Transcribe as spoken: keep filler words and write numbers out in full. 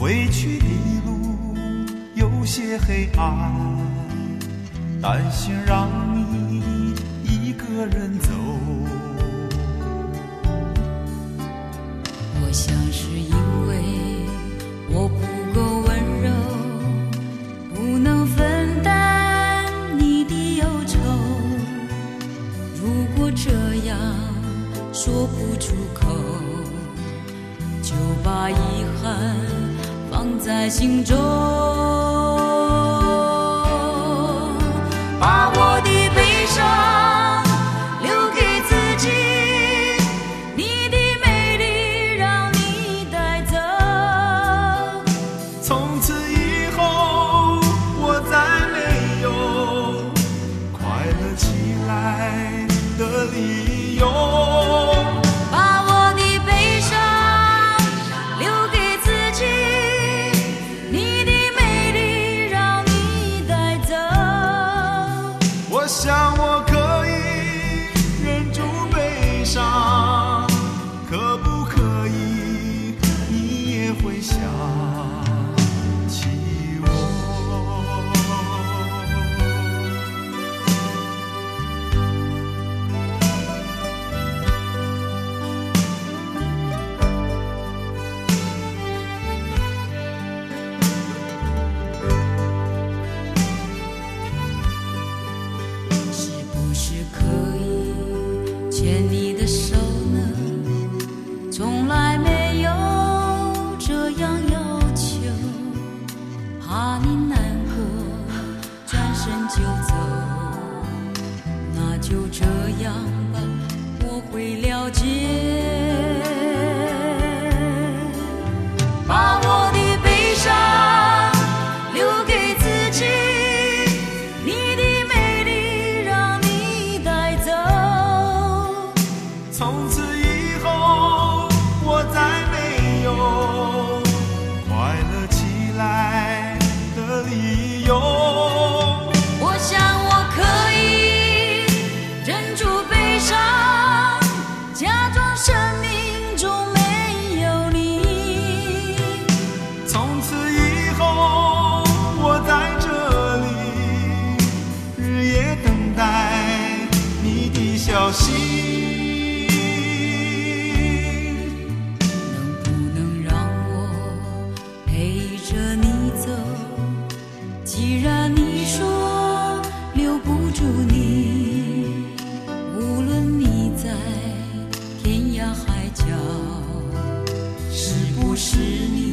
回去的路有些黑暗，担心让你一个人走。 我想是因为我不够温柔，不能分担你的忧愁。如果这样说不出口，就把遗憾放在心中，把我的悲伤留给自己，你的美丽让你带走。 从此以后我再没有快乐起来的理由， 把我的悲伤留给自己，你的美丽让你带走。 我想我可以忍住悲伤，可不可以你也会想起我。 是不是可以牵你的手呢？从来没有这样要求，怕你难过转身就走。那就这样吧，我会了解。把我的悲伤留给自己，你的美丽让你带走。 从此以后我再没有快乐起来的理由， 我想我可以忍住悲伤，假装生命中没有你。 从此以后我在这里日夜等待你的消息。 能不能让我陪着你走？既然你说留不住你，无论你在天涯海角，是不是你